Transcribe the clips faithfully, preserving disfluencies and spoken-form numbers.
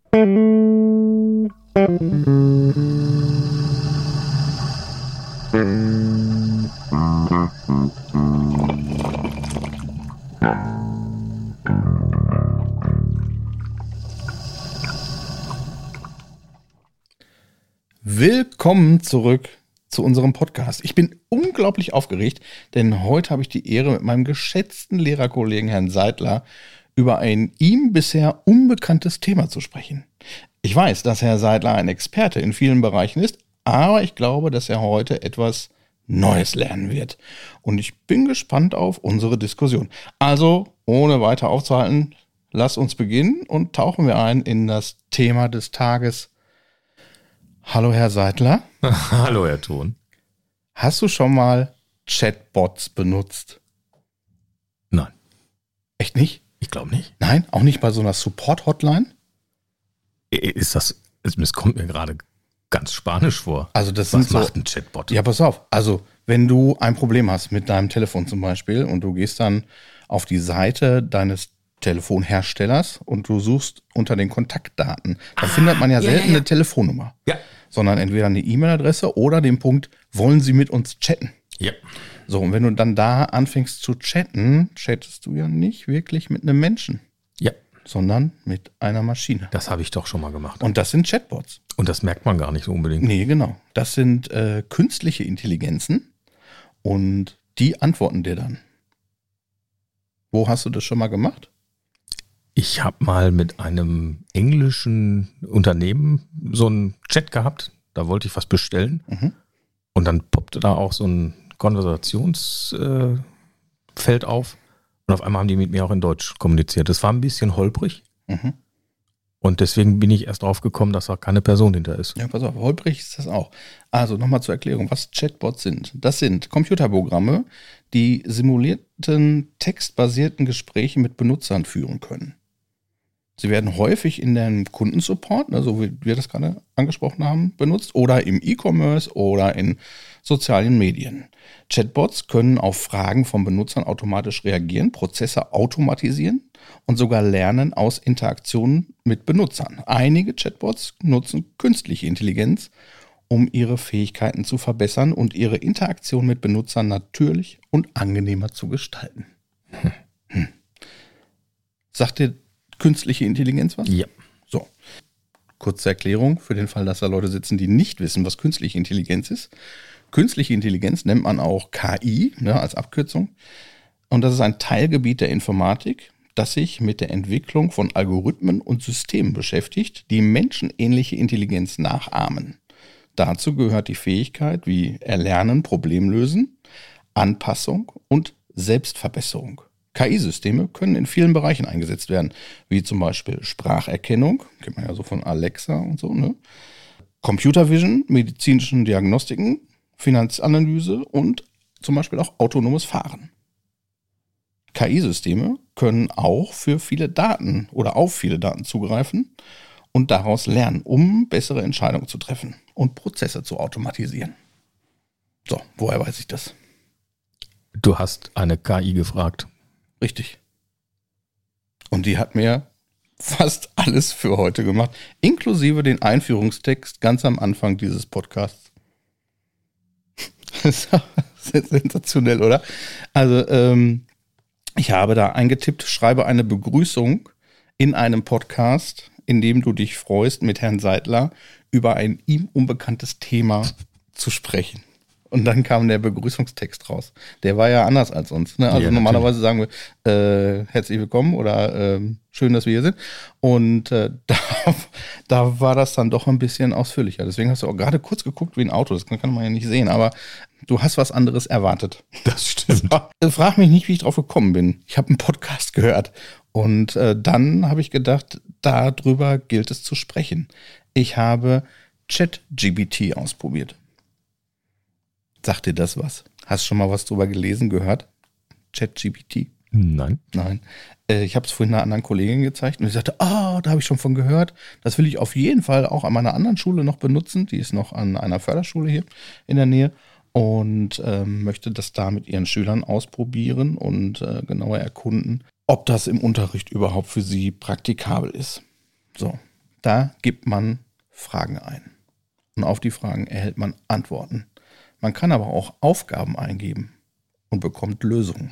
Willkommen zurück zu unserem Podcast. Ich bin unglaublich aufgeregt, denn heute habe ich die Ehre, mit meinem geschätzten Lehrerkollegen Herrn Seidler über ein ihm bisher unbekanntes Thema zu sprechen. Ich weiß, dass Herr Seidler ein Experte in vielen Bereichen ist, aber ich glaube, dass er heute etwas Neues lernen wird. Und ich bin gespannt auf unsere Diskussion. Also, ohne weiter aufzuhalten, lass uns beginnen und tauchen wir ein in das Thema des Tages. Hallo Herr Seidler. Hallo Herr Thon. Hast du schon mal Chatbots benutzt? Nein. Echt nicht? Ich glaube nicht. Nein? Auch nicht bei so einer Support-Hotline? Ist das, es kommt mir gerade ganz spanisch vor. Also das Was sind so, macht ein Chatbot? Ja, pass auf. Also wenn du ein Problem hast mit deinem Telefon zum Beispiel und du gehst dann auf die Seite deines Telefonherstellers und du suchst unter den Kontaktdaten, dann ah, findet man ja, ja selten ja, ja. eine Telefonnummer. Ja. Sondern entweder eine E-Mail-Adresse oder den Punkt, wollen Sie mit uns chatten? Ja. So, und wenn du dann da anfängst zu chatten, chattest du ja nicht wirklich mit einem Menschen. Ja. Sondern mit einer Maschine. Das habe ich doch schon mal gemacht. Und das sind Chatbots. Und das merkt man gar nicht so unbedingt. Nee, genau. Das sind äh, künstliche Intelligenzen und die antworten dir dann. Wo hast du das schon mal gemacht? Ich habe mal mit einem englischen Unternehmen so einen Chat gehabt. Da wollte ich was bestellen. Mhm. Und dann poppte da auch so ein Konversationsfeld äh, auf. Und auf einmal haben die mit mir auch in Deutsch kommuniziert. Das war ein bisschen holprig. Mhm. Und deswegen bin ich erst drauf gekommen, dass da keine Person hinter ist. Ja, pass auf, holprig ist das auch. Also nochmal zur Erklärung, was Chatbots sind. Das sind Computerprogramme, die simulierten, textbasierten Gespräche mit Benutzern führen können. Sie werden häufig in dem Kundensupport, ne, so wie wir das gerade angesprochen haben, benutzt oder im E-Commerce oder in sozialen Medien. Chatbots können auf Fragen von Benutzern automatisch reagieren, Prozesse automatisieren und sogar lernen aus Interaktionen mit Benutzern. Einige Chatbots nutzen künstliche Intelligenz, um ihre Fähigkeiten zu verbessern und ihre Interaktion mit Benutzern natürlich und angenehmer zu gestalten. Hm. Hm. Sagt dir künstliche Intelligenz was? Ja. So, kurze Erklärung für den Fall, dass da Leute sitzen, die nicht wissen, was künstliche Intelligenz ist. Künstliche Intelligenz nennt man auch K I, ne, als Abkürzung. Und das ist ein Teilgebiet der Informatik, das sich mit der Entwicklung von Algorithmen und Systemen beschäftigt, die menschenähnliche Intelligenz nachahmen. Dazu gehört die Fähigkeit wie Erlernen, Problemlösen, Anpassung und Selbstverbesserung. K I-Systeme können in vielen Bereichen eingesetzt werden, wie zum Beispiel Spracherkennung, kennt man ja so von Alexa und so, ne? Computer Vision, medizinischen Diagnostiken, Finanzanalyse und zum Beispiel auch autonomes Fahren. K I-Systeme können auch für viele Daten oder auf viele Daten zugreifen und daraus lernen, um bessere Entscheidungen zu treffen und Prozesse zu automatisieren. So, woher weiß ich das? Du hast eine K I gefragt. Richtig. Und die hat mir fast alles für heute gemacht, inklusive den Einführungstext ganz am Anfang dieses Podcasts. Das ist sensationell, oder? Also, ähm, ich habe da eingetippt, schreibe eine Begrüßung in einem Podcast, in dem du dich freust, mit Herrn Seidler über ein ihm unbekanntes Thema zu sprechen. Und dann kam der Begrüßungstext raus. Der war ja anders als uns. Ne? Also ja, normalerweise sagen wir äh, herzlich willkommen oder äh, schön, dass wir hier sind. Und äh, da, da war das dann doch ein bisschen ausführlicher. Deswegen hast du auch gerade kurz geguckt wie ein Auto. Das kann man ja nicht sehen. Aber du hast was anderes erwartet. Das stimmt. Frag mich nicht, wie ich drauf gekommen bin. Ich habe einen Podcast gehört. Und äh, dann habe ich gedacht, darüber gilt es zu sprechen. Ich habe ChatGPT ausprobiert. Sagt dir das was? Hast schon mal was drüber gelesen, gehört? ChatGPT? Nein. Nein. Äh, ich habe es vorhin einer anderen Kollegin gezeigt und sie sagte, ah, da habe ich schon von gehört. Das will ich auf jeden Fall auch an meiner anderen Schule noch benutzen. Die ist noch an einer Förderschule hier in der Nähe und ähm, möchte das da mit ihren Schülern ausprobieren und äh, genauer erkunden, ob das im Unterricht überhaupt für sie praktikabel ist. So, Da gibt man Fragen ein. Und auf die Fragen erhält man Antworten. Man kann aber auch Aufgaben eingeben und bekommt Lösungen.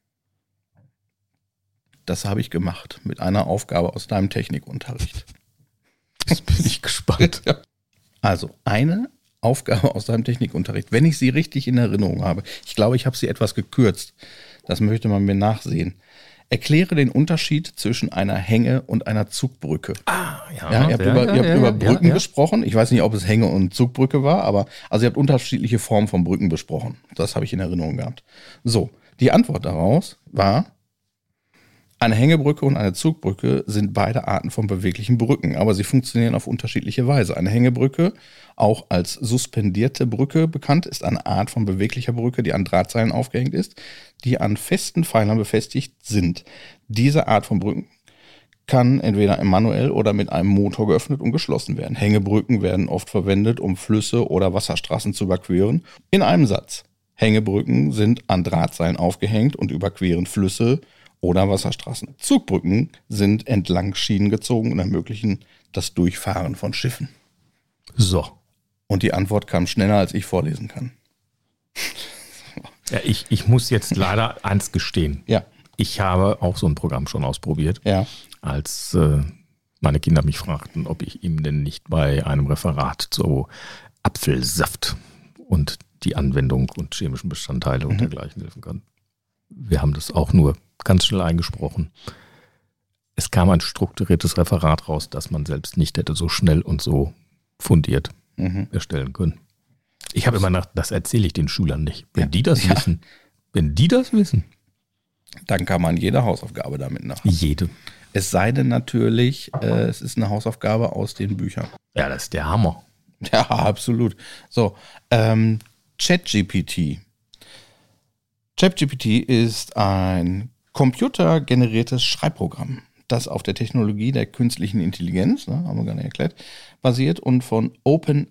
Das habe ich gemacht mit einer Aufgabe aus deinem Technikunterricht. Jetzt bin ich gespannt. Also eine Aufgabe aus deinem Technikunterricht, wenn ich sie richtig in Erinnerung habe. Ich glaube, ich habe sie etwas gekürzt. Das möchte man mir nachsehen. Erkläre den Unterschied zwischen einer Hänge- und einer Zugbrücke. Ah, ja. Ja, ihr habt, ja, über, ja, ihr habt ja, über ja, Brücken ja. gesprochen. Ich weiß nicht, ob es Hänge- und Zugbrücke war, aber also ihr habt unterschiedliche Formen von Brücken besprochen. Das habe ich in Erinnerung gehabt. So, die Antwort daraus war: Eine Hängebrücke und eine Zugbrücke sind beide Arten von beweglichen Brücken, aber sie funktionieren auf unterschiedliche Weise. Eine Hängebrücke, auch als suspendierte Brücke bekannt, ist eine Art von beweglicher Brücke, die an Drahtseilen aufgehängt ist, die an festen Pfeilern befestigt sind. Diese Art von Brücken kann entweder manuell oder mit einem Motor geöffnet und geschlossen werden. Hängebrücken werden oft verwendet, um Flüsse oder Wasserstraßen zu überqueren. In einem Satz: Hängebrücken sind an Drahtseilen aufgehängt und überqueren Flüsse oder Wasserstraßen. Zugbrücken sind entlang Schienen gezogen und ermöglichen das Durchfahren von Schiffen. So. Und die Antwort kam schneller, als ich vorlesen kann. Ja, ich, ich muss jetzt leider eins gestehen. Ja. Ich habe auch so ein Programm schon ausprobiert, Ja. als äh, meine Kinder mich fragten, ob ich ihm denn nicht bei einem Referat zu Apfelsaft und die Anwendung und chemischen Bestandteile und Mhm. dergleichen helfen kann. Wir haben das auch nur ganz schnell eingesprochen. Es kam ein strukturiertes Referat raus, das man selbst nicht hätte so schnell und so fundiert Mhm. erstellen können. Ich habe immer gedacht, das erzähle ich den Schülern nicht. Wenn Ja. die das Ja. wissen, wenn die das wissen, Dann kann man jede Hausaufgabe damit nach. jede. Es sei denn natürlich, äh, es ist eine Hausaufgabe aus den Büchern. Ja, das ist der Hammer. Ja, absolut. So, ähm, ChatGPT. ChatGPT ist ein computergeneriertes Schreibprogramm, das auf der Technologie der künstlichen Intelligenz, ne, haben wir gar nicht erklärt, basiert und von OpenAI,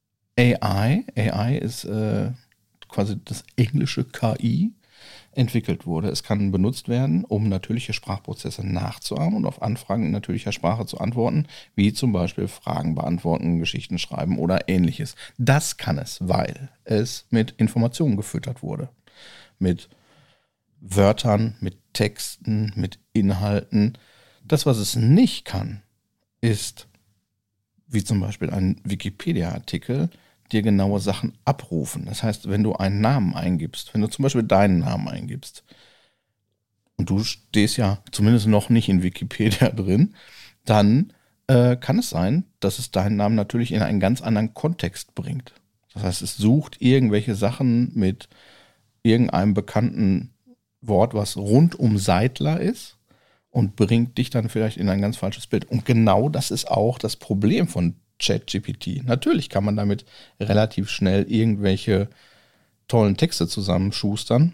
A I ist äh, quasi das englische K I, entwickelt wurde. Es kann benutzt werden, um natürliche Sprachprozesse nachzuahmen und auf Anfragen in natürlicher Sprache zu antworten, wie zum Beispiel Fragen beantworten, Geschichten schreiben oder ähnliches. Das kann es, weil es mit Informationen gefüttert wurde. Mit Wörtern, mit Texten, mit Inhalten. Das, was es nicht kann, ist, wie zum Beispiel ein Wikipedia-Artikel, dir genaue Sachen abrufen. Das heißt, wenn du einen Namen eingibst, wenn du zum Beispiel deinen Namen eingibst und du stehst ja zumindest noch nicht in Wikipedia drin, dann äh, kann es sein, dass es deinen Namen natürlich in einen ganz anderen Kontext bringt. Das heißt, es sucht irgendwelche Sachen mit irgendeinem bekannten Wort, was rund um Seidler ist und bringt dich dann vielleicht in ein ganz falsches Bild. Und genau das ist auch das Problem von ChatGPT. Natürlich kann man damit relativ schnell irgendwelche tollen Texte zusammenschustern.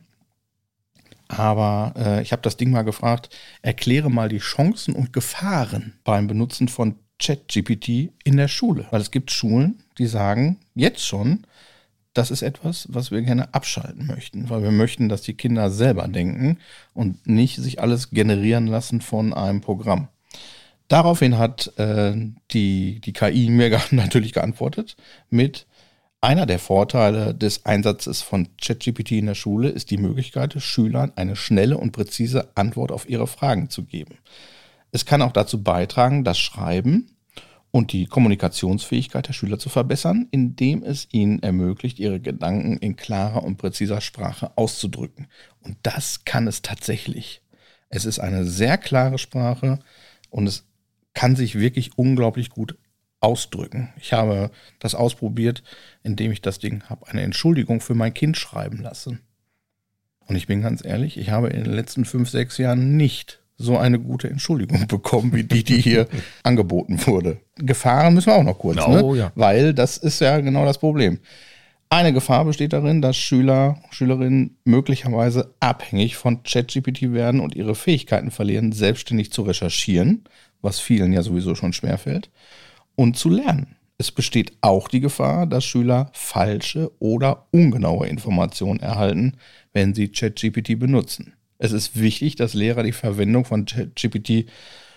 Aber äh, ich habe das Ding mal gefragt, erkläre mal die Chancen und Gefahren beim Benutzen von ChatGPT in der Schule. Weil es gibt Schulen, die sagen jetzt schon, das ist etwas, was wir gerne abschalten möchten. Weil wir möchten, dass die Kinder selber denken und nicht sich alles generieren lassen von einem Programm. Daraufhin hat äh, die, die K I mir natürlich geantwortet mit: Einer der Vorteile des Einsatzes von ChatGPT in der Schule ist die Möglichkeit, Schülern eine schnelle und präzise Antwort auf ihre Fragen zu geben. Es kann auch dazu beitragen, das Schreiben und die Kommunikationsfähigkeit der Schüler zu verbessern, indem es ihnen ermöglicht, ihre Gedanken in klarer und präziser Sprache auszudrücken. Und das kann es tatsächlich. Es ist eine sehr klare Sprache und es kann sich wirklich unglaublich gut ausdrücken. Ich habe das ausprobiert, indem ich das Ding habe eine Entschuldigung für mein Kind schreiben lassen. Und ich bin ganz ehrlich, ich habe in den letzten fünf, sechs Jahren nicht so eine gute Entschuldigung bekommen, wie die, die hier angeboten wurde. Gefahren müssen wir auch noch kurz, Oh, ne? ja. Weil das ist ja genau das Problem. Eine Gefahr besteht darin, dass Schüler, Schülerinnen möglicherweise abhängig von ChatGPT werden und ihre Fähigkeiten verlieren, selbstständig zu recherchieren, was vielen ja sowieso schon schwerfällt, und zu lernen. Es besteht auch die Gefahr, dass Schüler falsche oder ungenaue Informationen erhalten, wenn sie ChatGPT benutzen. Es ist wichtig, dass Lehrer die Verwendung von ChatGPT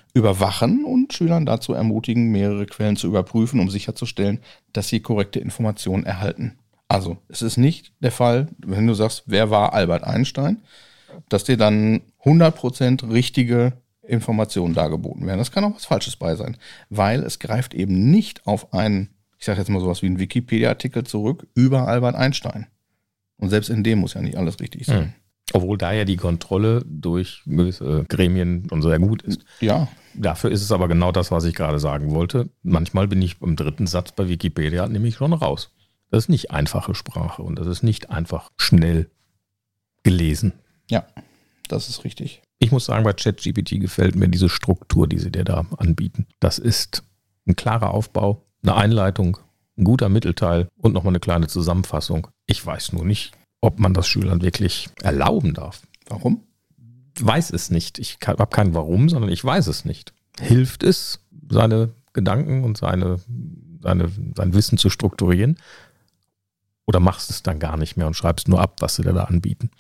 überwachen und Schülern dazu ermutigen, mehrere Quellen zu überprüfen, um sicherzustellen, dass sie korrekte Informationen erhalten. Also, es ist nicht der Fall, wenn du sagst, wer war Albert Einstein, dass dir dann hundert Prozent richtige Informationen dargeboten werden. Das kann auch was Falsches bei sein, weil es greift eben nicht auf einen, ich sage jetzt mal sowas wie einen Wikipedia-Artikel zurück über Albert Einstein. Und selbst in dem muss ja nicht alles richtig sein. Hm. Obwohl da ja die Kontrolle durch gewisse Gremien schon sehr gut ist. Ja. Dafür ist es aber genau das, was ich gerade sagen wollte. Manchmal bin ich im dritten Satz bei Wikipedia nämlich schon raus. Das ist nicht einfache Sprache und das ist nicht einfach schnell gelesen. Ja, das ist richtig. Ich muss sagen, bei ChatGPT gefällt mir diese Struktur, die sie dir da anbieten. Das ist ein klarer Aufbau, eine Einleitung, ein guter Mittelteil und nochmal eine kleine Zusammenfassung. Ich weiß nur nicht, ob man das Schülern wirklich erlauben darf. Warum? Weiß es nicht. Ich habe kein Warum, sondern ich weiß es nicht. Hilft es, seine Gedanken und seine, seine, sein Wissen zu strukturieren? Oder machst es dann gar nicht mehr und schreibst nur ab, was sie dir da anbieten?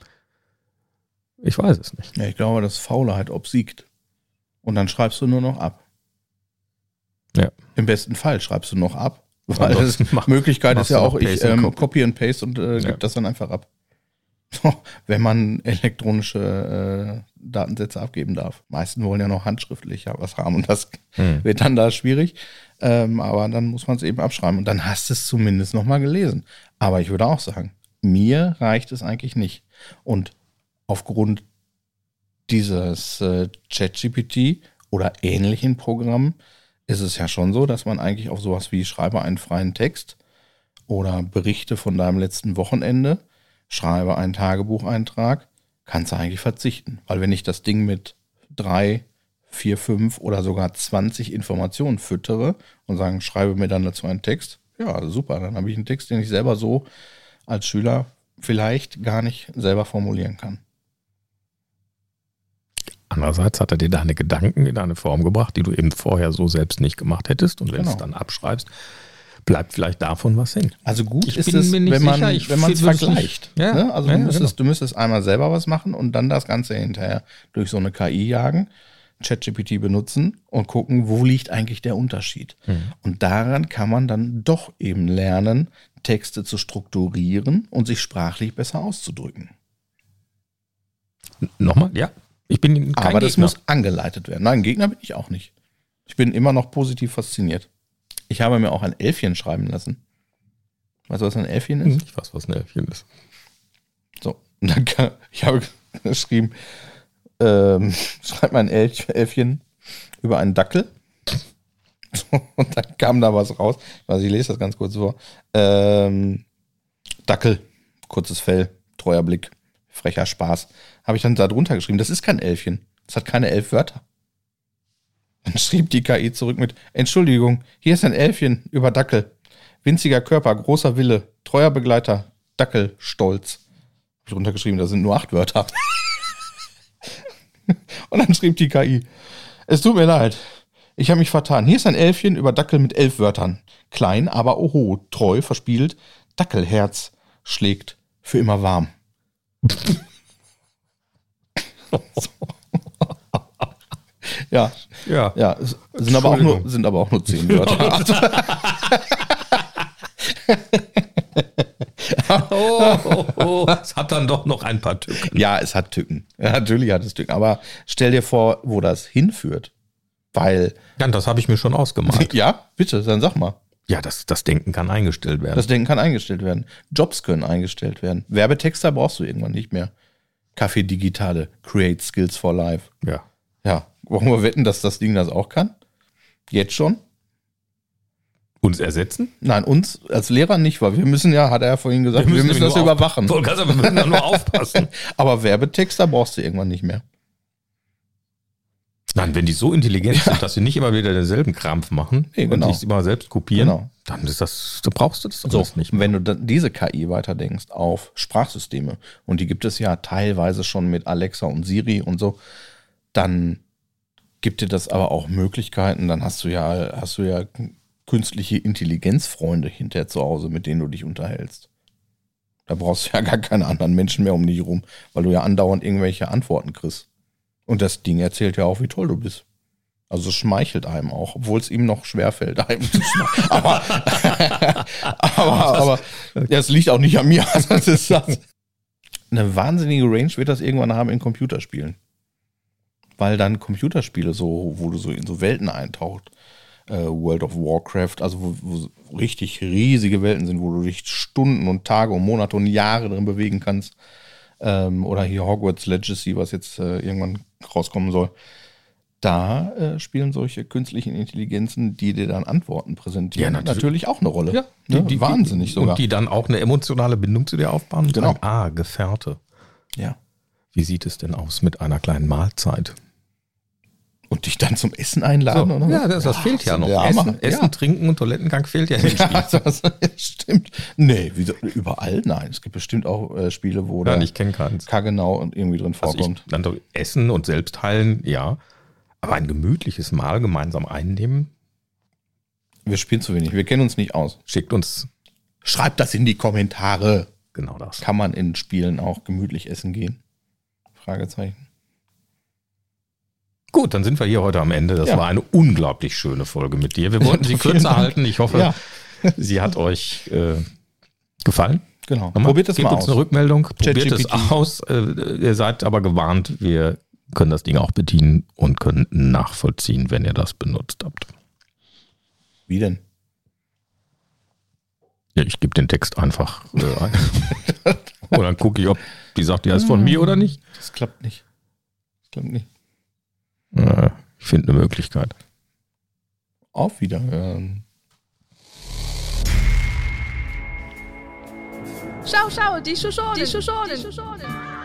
Ich weiß es nicht. Ja, ich glaube, dass Faulheit obsiegt. Und dann schreibst du nur noch ab. Ja. Im besten Fall schreibst du noch ab. Weil das mach, Möglichkeit ist ja auch, ich ähm, copy. copy and paste und äh, gebe ja. das dann einfach ab. Wenn man elektronische äh, Datensätze abgeben darf. Meisten wollen ja noch handschriftlich was haben und das hm. wird dann da schwierig. Ähm, aber dann muss man es eben abschreiben und dann hast du es zumindest nochmal gelesen. Aber ich würde auch sagen, mir reicht es eigentlich nicht. Und aufgrund dieses äh, ChatGPT oder ähnlichen Programmen ist es ja schon so, dass man eigentlich auf sowas wie schreibe einen freien Text oder Berichte von deinem letzten Wochenende, schreibe einen Tagebucheintrag, kannst du eigentlich verzichten. Weil wenn ich das Ding mit drei, vier, fünf oder sogar zwanzig Informationen füttere und sagen, schreibe mir dann dazu einen Text, ja, super, dann habe ich einen Text, den ich selber so als Schüler vielleicht gar nicht selber formulieren kann. Andererseits hat er dir deine Gedanken in eine Form gebracht, die du eben vorher so selbst nicht gemacht hättest. Und wenn genau. du es dann abschreibst, bleibt vielleicht davon was hängen. Also gut ich ist es, wenn man sicher, wenn man es vergleicht. Ja, ne? Also ja, du, müsstest, genau. du müsstest einmal selber was machen und dann das Ganze hinterher durch so eine K I jagen, ChatGPT benutzen und gucken, wo liegt eigentlich der Unterschied. Mhm. Und daran kann man dann doch eben lernen, Texte zu strukturieren und sich sprachlich besser auszudrücken. Nochmal? Ja. Ich bin kein Aber das Gegner. muss angeleitet werden. Nein, Gegner bin ich auch nicht. Ich bin immer noch positiv fasziniert. Ich habe mir auch ein Elfchen schreiben lassen. Weißt du, was ein Elfchen ist? Ich weiß, was ein Elfchen ist. So, und dann kann, ich habe geschrieben, ähm, schreib mal ein Elfchen über einen Dackel. So, und dann kam da was raus. Also ich lese das ganz kurz vor. Ähm, Dackel, kurzes Fell, treuer Blick, frecher Spaß. Habe ich dann da drunter geschrieben, das ist kein Elfchen. Das hat keine elf Wörter. Dann schrieb die K I zurück mit, Entschuldigung, hier ist ein Elfchen über Dackel. Winziger Körper, großer Wille, treuer Begleiter, Dackel, Stolz. Habe ich drunter geschrieben, das sind nur acht Wörter. Und dann schrieb die K I, es tut mir leid, ich habe mich vertan. Hier ist ein Elfchen über Dackel mit elf Wörtern. Klein, aber oho, treu, verspielt, Dackelherz schlägt für immer warm. Ja, ja, ja, es sind aber auch nur, sind aber auch nur zehn Wörter. oh, oh, oh. Es hat dann doch noch ein paar Tücken. Ja, es hat Tücken. Ja, natürlich hat es Tücken. Aber stell dir vor, wo das hinführt. Weil. Ja, das habe ich mir schon ausgemalt. Ja, bitte, dann sag mal. Ja, das, das Denken kann eingestellt werden. Das Denken kann eingestellt werden. Jobs können eingestellt werden. Werbetexter brauchst du irgendwann nicht mehr. Kaffee Digitale, Create Skills for Life. Ja. Ja, wollen wir wetten, dass das Ding das auch kann? Jetzt schon? Uns ersetzen? Nein, uns als Lehrer nicht, weil wir müssen ja, hat er ja vorhin gesagt, wir müssen, wir müssen das überwachen. Auf, wir müssen da nur aufpassen. Aber Werbetexter brauchst du irgendwann nicht mehr. Nein, wenn die so intelligent ja. sind, dass sie nicht immer wieder denselben Krampf machen nee, genau. und sich immer selbst kopieren, genau. dann ist das, dann brauchst du das so, nicht mehr. Wenn du diese K I weiterdenkst auf Sprachsysteme, und die gibt es ja teilweise schon mit Alexa und Siri und so, dann gibt dir das aber auch Möglichkeiten, dann hast du ja, hast du ja künstliche Intelligenzfreunde hinterher zu Hause, mit denen du dich unterhältst. Da brauchst du ja gar keine anderen Menschen mehr um dich rum, weil du ja andauernd irgendwelche Antworten kriegst. Und das Ding erzählt ja auch, wie toll du bist. Also es schmeichelt einem auch, obwohl es ihm noch schwerfällt, einem zu schmeicheln. Aber, aber, aber ja, es liegt auch nicht an mir. Also das ist das. Eine wahnsinnige Range wird das irgendwann haben in Computerspielen. Weil dann Computerspiele, so, wo du so in so Welten eintaucht, äh, World of Warcraft, also wo, wo richtig riesige Welten sind, wo du dich Stunden und Tage und Monate und Jahre drin bewegen kannst. Ähm, oder hier Hogwarts Legacy, was jetzt äh, irgendwann rauskommen soll. Da äh, spielen solche künstlichen Intelligenzen, die dir dann Antworten präsentieren, ja, natürlich. natürlich auch eine Rolle. Ja, die, ne? die, Wahnsinnig die, sogar. Und die dann auch eine emotionale Bindung zu dir aufbauen. Und genau. sagen, ah, Gefährte. Ja. Wie sieht es denn aus mit einer kleinen Mahlzeit? Und dich dann zum Essen einladen? So, oder ja, das, das ja, fehlt ja noch. Essen, Essen ja. Trinken und Toilettengang fehlt ja nicht. Ja, das stimmt. Nee, wieso, überall? Nein, es gibt bestimmt auch äh, Spiele, wo ja, da ich kenne keins. Kagenau und irgendwie drin vorkommt. Also ich, dann Essen und selbst heilen, ja. Aber ein gemütliches Mahl gemeinsam einnehmen. Wir spielen zu wenig, wir kennen uns nicht aus. Schickt uns. Schreibt das in die Kommentare. Genau das. Kann man in Spielen auch gemütlich essen gehen? Fragezeichen. Gut, dann sind wir hier heute am Ende. Das ja. war eine unglaublich schöne Folge mit dir. Wir wollten sie kürzer halten. Ich hoffe, ja. sie hat euch äh, gefallen. Genau. Nochmal, probiert es mal aus. Gebt uns eine Rückmeldung. Probiert es aus. Äh, ihr seid aber gewarnt. Wir können das Ding auch bedienen und können nachvollziehen, wenn ihr das benutzt habt. Wie denn? Ja, ich gebe den Text einfach äh, ein. Und dann gucke ich, ob die sagt, ja, ist von mir oder nicht. Das klappt nicht. Das klappt nicht. Ja, ich finde eine Möglichkeit. Auf Wiederhören. Schau, schau, die Schussone, die Schussone, die Schussone.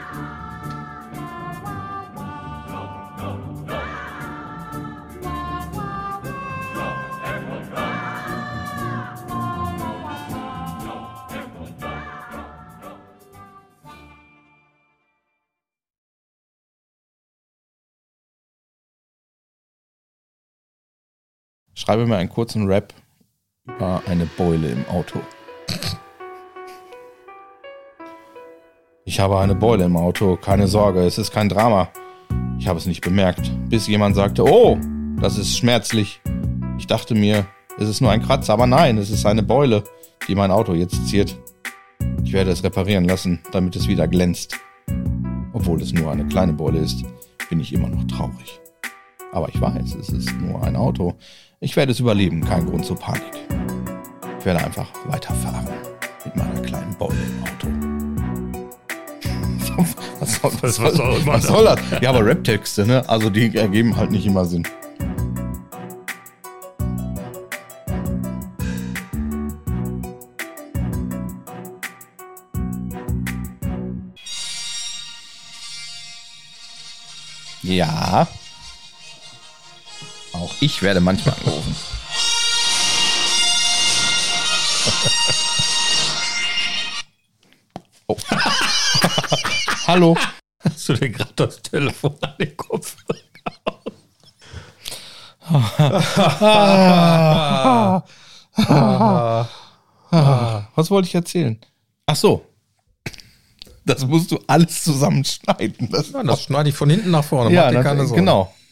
Schreibe mir einen kurzen Rap über eine Beule im Auto. Ich habe eine Beule im Auto, keine Sorge, es ist kein Drama. Ich habe es nicht bemerkt, bis jemand sagte, oh, das ist schmerzlich. Ich dachte mir, es ist nur ein Kratzer, aber nein, es ist eine Beule, die mein Auto jetzt ziert. Ich werde es reparieren lassen, damit es wieder glänzt. Obwohl es nur eine kleine Beule ist, bin ich immer noch traurig. Aber ich weiß, es ist nur ein Auto. Ich werde es überleben, kein Grund zur Panik. Ich werde einfach weiterfahren mit meiner kleinen Beule im Auto. Was soll, was soll, was soll, was soll das? Ja, aber Rap-Texte, ne? Also die ergeben halt nicht immer Sinn. Ja. Auch ich werde manchmal angerufen. Oh. Hallo. Hast du dir gerade das Telefon an den Kopf Was wollte ich erzählen? Ach so. Das musst du alles zusammenschneiden. Das, ja, das schneide ich von hinten nach vorne. Ja, das, genau.